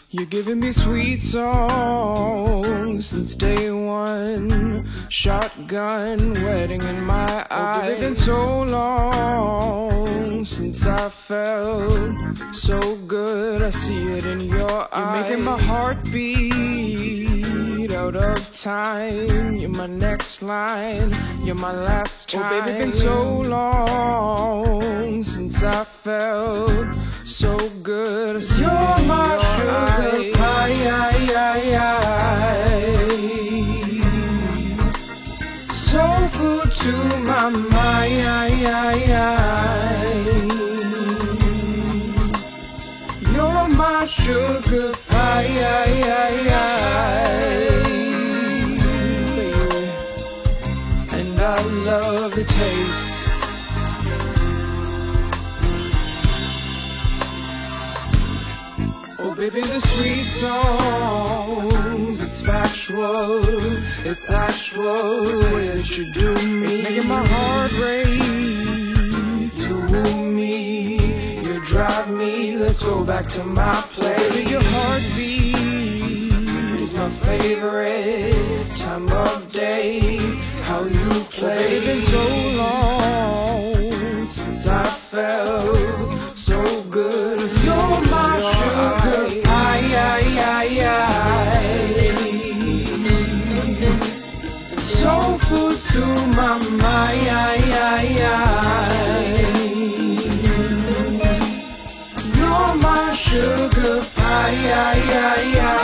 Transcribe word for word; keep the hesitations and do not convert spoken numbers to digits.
You're giving me sweet songs since day one. Shotgun wedding in my eyes. It's been so long since I felt so good. I see it in your eyes. You're making my heart beat out of time. You're my next line, you're my last time. Oh baby, been so long since I felt so good. I see You're it in my your sugar eyes. pie, soul food to my mind. You're my sugar pie, and I love the taste. Oh baby, the sweet songs, it's factual, it's actual, the way that you do me. It's making my heart race to woo me. You drive me, let's go back to my place. Baby, your heartbeat is my favorite time of day. How you play. It's been so long since I felt so good. you're my sugar pie, soul food to my mind. You're my sugar pie.